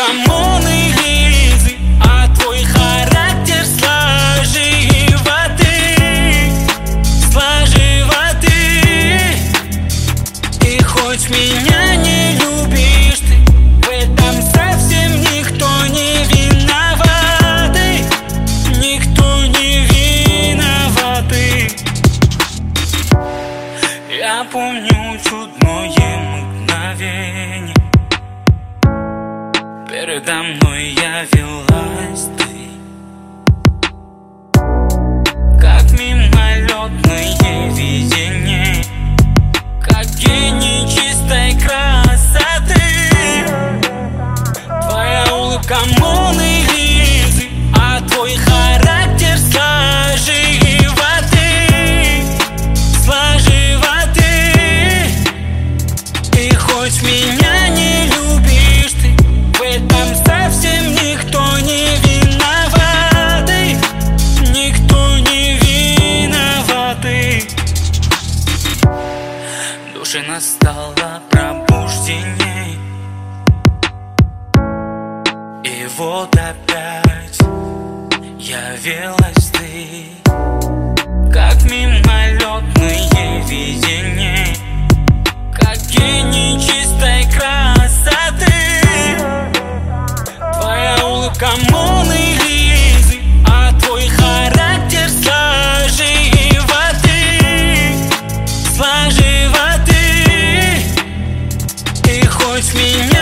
Камон и Лизы, а твой характер сложеватый. И хоть меня не любишь ты, в этом совсем никто не виноватый. Никто не виноватый. Я помню чудное мгновение. Передо мной явилась ты, как мимолетное видение, как гений чистой красоты. Твоя улыбка Моны Лизы, а твой характер сложеватый. И хоть меня не любишь ты, в этом совсем никто не виноватый. Никто не виноватый. В душе настало пробуждение, и вот опять явилась ты, как мимолетное видение, как гений чистой красоты. Твоя улыбка Моны Лизы, а твой характер сложеватый. И хоть меня